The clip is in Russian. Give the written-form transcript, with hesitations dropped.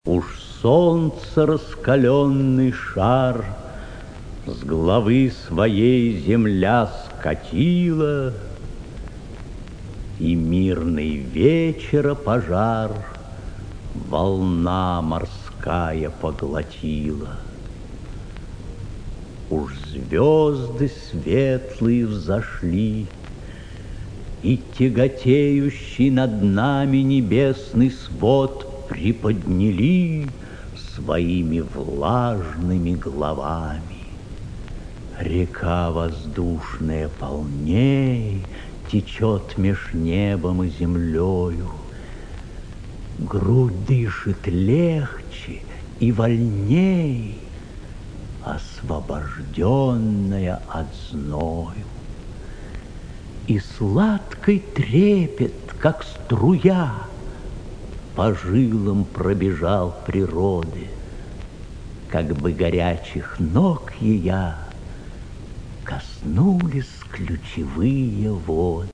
Уж солнце раскаленный шар с головы своей земля скатила, и мирный вечера пожар волна морская поглотила. Уж звезды светлые взошли, и тяготеющий над нами небесный свод приподняли своими влажными головами. Река воздушная полней течет меж небом и землею. Грудь дышит легче и вольней, освобожденная от зною. И сладкий трепет, как струя, по жилам пробежал природы, как бы горячих ног ея коснулись ключевые воды.